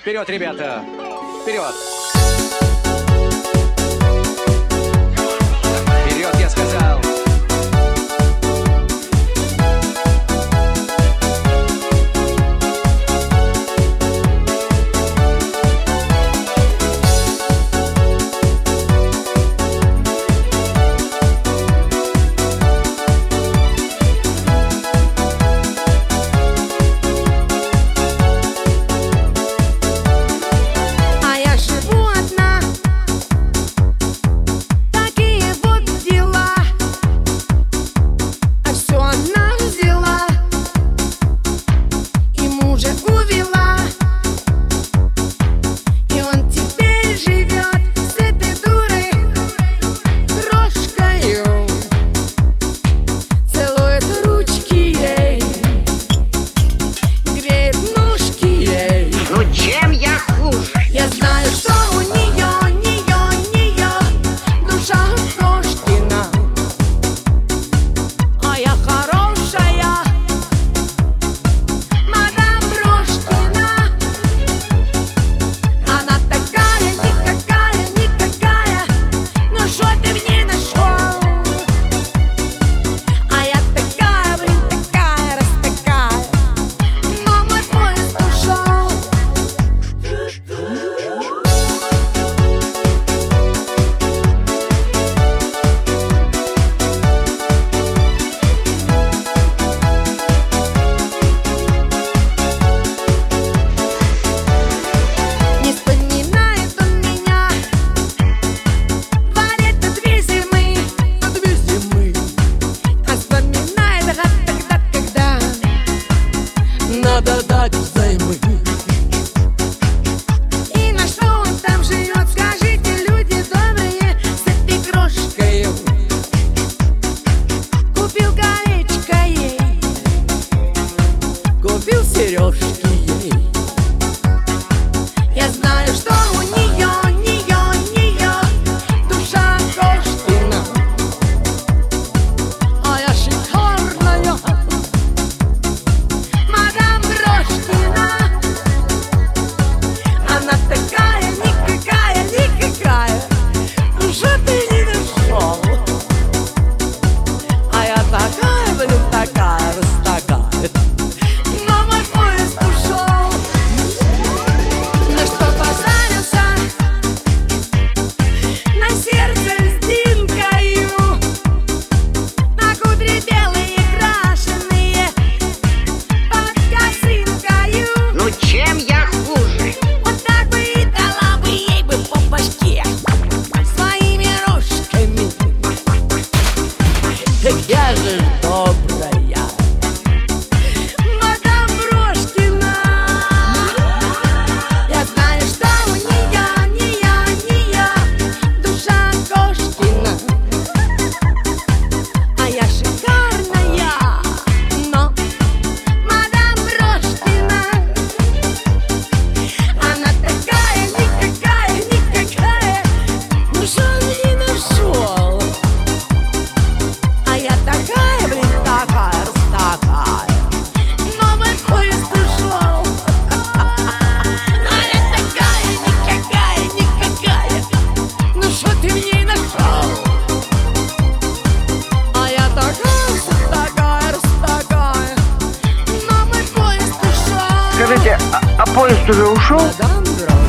Вперед, ребята! Вперед! Вперед, я сказал! Надо дать взаймы. И на что он там живет, скажите, люди добрые, с этой крошкой купил колечко ей, Купил сережки ей. я знаю, что у нее душа Кошкина, А я шикарная. мадам Брошкина. Она такая, никакая, Ну что ты не нашел? А я такая, блин, такая, раз такая. но мой поезд ушел. На что позарился, на сердце льдинкою, на кудри белые крашеные, под косынкою. Ну чем я хуже? Вот так бы и дала бы ей бы по башке своими рожками. Так я же добрая. Мадам Брошкина, я знаю, что у нее душа Кошкина, а я шикарная, но мадам Брошкина, она такая, никакая, Ну что он не нашел? а я такая, блин, Такая, раз такая. но мой поезд ушел. А я такая, никакая, ну что ты в ней нашел? А я такая, раз такая. Но мой поезд ушел. Скажите, а поезд уже ушел? Мадам Брошкина.